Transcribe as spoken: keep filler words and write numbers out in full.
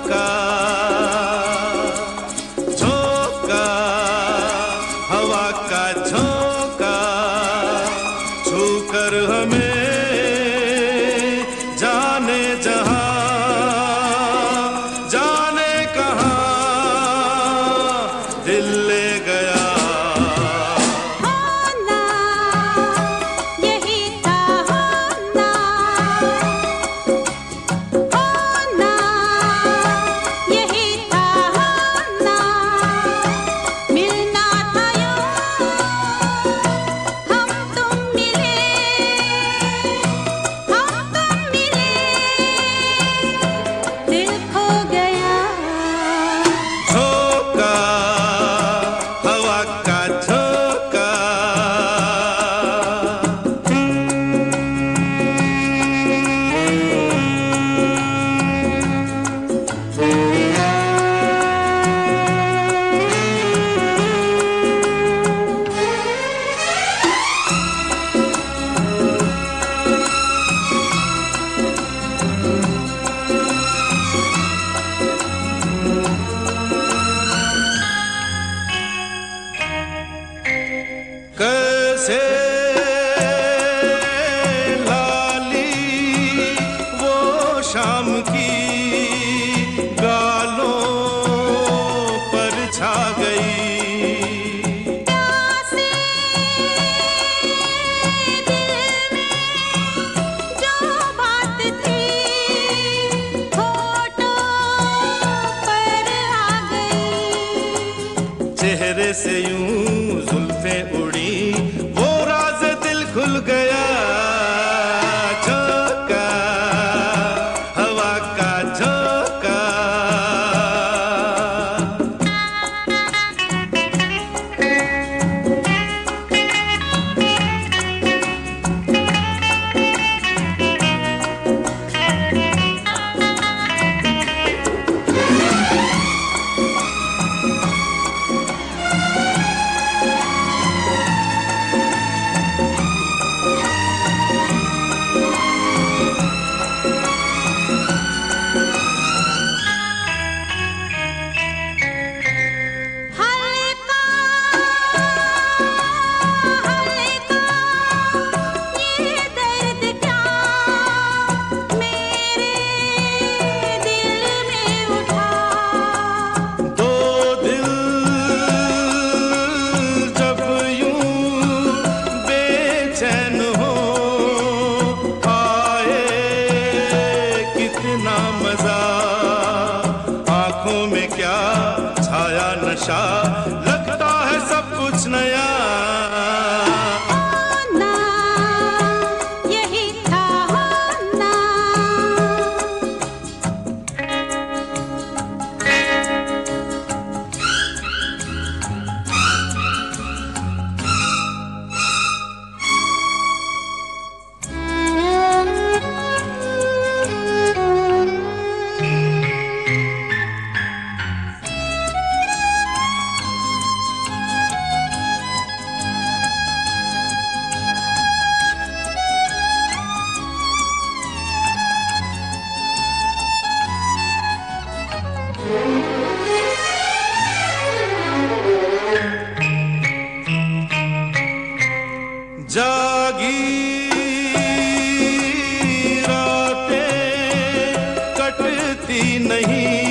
झोंका झोंका हवा का झोंका छूकर हमें जाने जहां जाने कहां दिल ले गया। कैसे लाली वो शाम की गालों पर छा गई। प्यासे दिल में जो बात थी होठों पर आ गई। चेहरे से यूं जुल्फें उड़ी वो राज दिल खुल गया। झोंका हवा का झोंका आँखों में क्या छाया नशा लगता है सब कुछ नया। होना यही था होना। जागी रातें कटती नहीं